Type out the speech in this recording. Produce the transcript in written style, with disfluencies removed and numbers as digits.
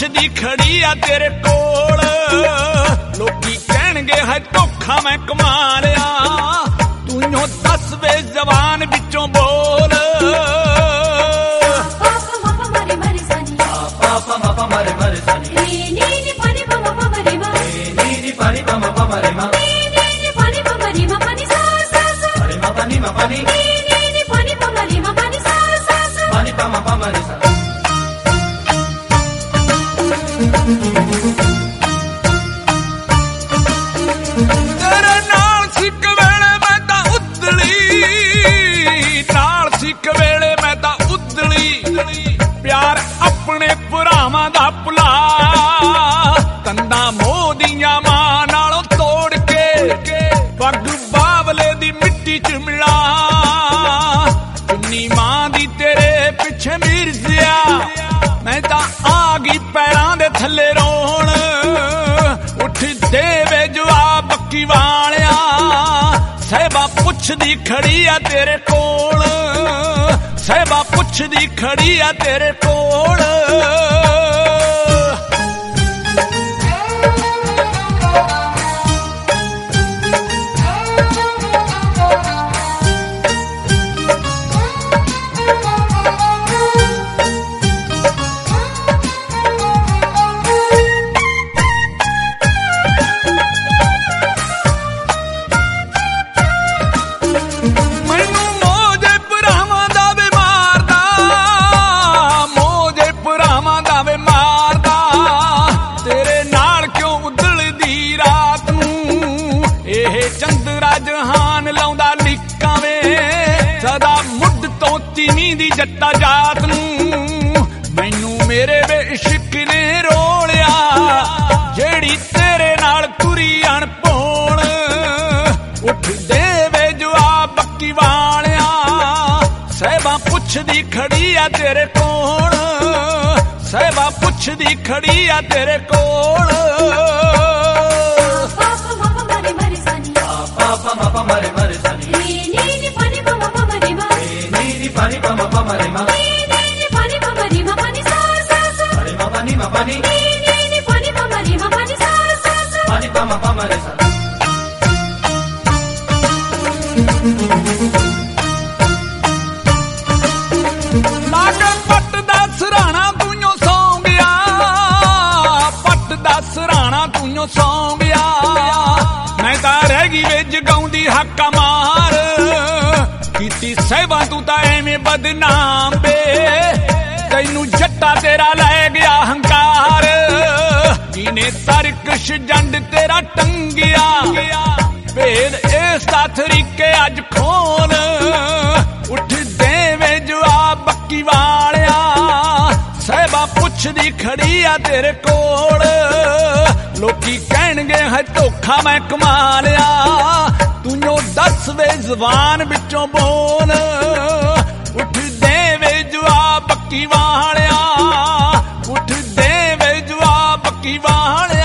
ਪੁੱਛਦੀ ਖੜੀ ਆ ਤੇਰੇ ਕੋਲ ਲੋਕੀ ਕਹਿਣਗੇ ਹੈ ਧੋਖਾ ਮੈਂ ਕਮਾ ਲਿਆ ਤੂੰ ਓ ਦੱਸ ਵੇ ਜ਼ਬਾਨ ਵਿੱਚੋਂ ਬੋਲ ਤੇਰੇ ਨਾਲ ਸੀ ਇੱਕ ਵੇਲੇ ਮੈਂ ਤਾਂ ਉਦਲੀ ਨਾਲ ਸੀ ਇੱਕ ਵੇਲੇ ਮੈਂ ਤਾਂ ਉਦਲੀ ਪਿਆਰ ਆਪਣੇ ਭਰਾਵਾਂ ਦਾ ਭੁਲਾ ਕੰਧਾਂ ਮੋਦੀਆਂ ਮਾਂ ਨਾਲੋਂ ਤੋੜ ਕੇ ਪੱਗ ਬਾਵਲੇ ਦੀ ਮਿੱਟੀ ਚ ਮਿਲਾ ਚੁੰਨੀ ਮਾਂ ਦੀ ਤੇਰੇ ਪਿੱਛੇ ਮਿਰਜ਼ਿਆ ਮੈਂ ਤਾਂ ਆ ਗਈ ਪੈਰਾਂ ਦੇ ਥੱਲੇ ਰੋਣ ਉੱਠ ਦੇਵੇ ਜਵਾਬ ਬੱਕੀ ਵਾਲਿਆ ਸਹਿਬਾ ਪੁੱਛਦੀ ਖੜੀ ਆ ਤੇਰੇ ਕੋਲ ਸਹਿਬਾ ਪੁੱਛਦੀ ਖੜੀ ਆ ਤੇਰੇ ਕੋਲ ਚੰਦਰਾ ਜਹਾਨ ਲਾਉਂਦਾ ਲਿਕਾਂ ਵੇ ਸਦਾ ਮੁੱਢ ਤੋਂ ਤੀਵੀਂ ਦੀ ਜੱਟਾ ਜਾਤ ਨੂੰ ਮੈਨੂੰ ਮੇਰੇ ਵੇ ਇਸ਼ਕ ਨੇ ਰੋਲਿਆ ਜਿਹੜੀ ਤੇਰੇ ਨਾਲ ਤੁਰੀ ਅਣਪੋਣ ਉੱਠ ਦੇਵੇ ਜਵਾਬ ਬੱਕੀ ਵਾਲਿਆ ਸਹਿਬਾ ਪੁੱਛਦੀ ਖੜੀ ਆ ਤੇਰੇ ਕੋਲ ਸਹਿਬਾ ਪੁੱਛਦੀ ਖੜੀ ਆ ਤੇਰੇ ਕੋਲ ਲਾਗਣ ਪੱਟ ਦਾ ਸਰਾਣਾ ਤੂੰ ਸੌਂ ਗਿਆ ਪੱਟ ਦਾ ਸਰਾਣਾ ਤੂੰ ਸੌਂ ਗਿਆ ਮੈਂ ਤਾਂ ਰਹਿ ਗਈ ਵੇ ਜਗਾਉਂਦੀ ਹਾਕਾ ਮਾਰ ਕੀਤੀ ਸਹਿਬਾ ਤੂੰ ਤਾਂ ਐਵੇਂ ਬਦਨਾਮ ਵੇ ਤੈਨੂੰ ਜੱਟਾ ਤੇਰਾ ਲੈ ਗਿਆ ਹੰਕਾਰ ਜਿਹਨੇ ਤਰਕਸ਼ ਜੰਡ ਤੇਰਾ ਟੰਗਿਆ ਭੇਦ ਇਸ ਦਾ ਤਰੀਕੇ ਅੱਜ ਖੋਲ ਉੱਠ ਦੇਵੇ ਜਵਾਬ ਬੱਕੀ ਵਾਲਿਆ ਸਹਿਬਾ ਪੁੱਛਦੀ ਖੜੀ ਆ ਤੇਰੇ ਕੋਲ ਲੋਕੀ ਕਹਿਣਗੇ ਹੈ ਧੋਖਾ ਮੈਂ ਕਮਾ ਲਿਆ ਤੂੰ ਓ ਦੱਸ ਵੇ ਜ਼ਬਾਨ ਵਿੱਚੋਂ ਬੋਲ ਉੱਠ ਦੇਵੇ ਜਵਾਬ ਬੱਕੀ ਵਾਲਿਆ ਉੱਠ ਦੇਵੇ ਜਵਾਬ ਬੱਕੀ ਵਾਲਿਆ